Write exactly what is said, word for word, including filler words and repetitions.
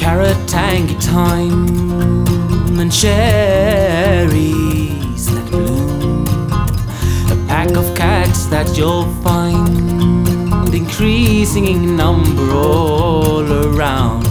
carrot tangy thyme and cherries that bloom. A pack of cats that you'll find increasing in number all around.